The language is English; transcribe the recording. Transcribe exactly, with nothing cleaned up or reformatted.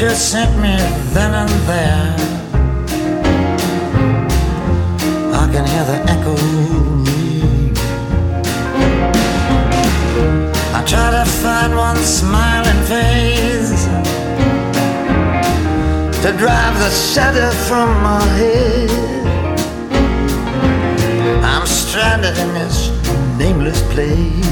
could sink me then and there. I can hear the echo ring. I try to find one smiling face to drive the shadow from my head. I'm stranded in this nameless place.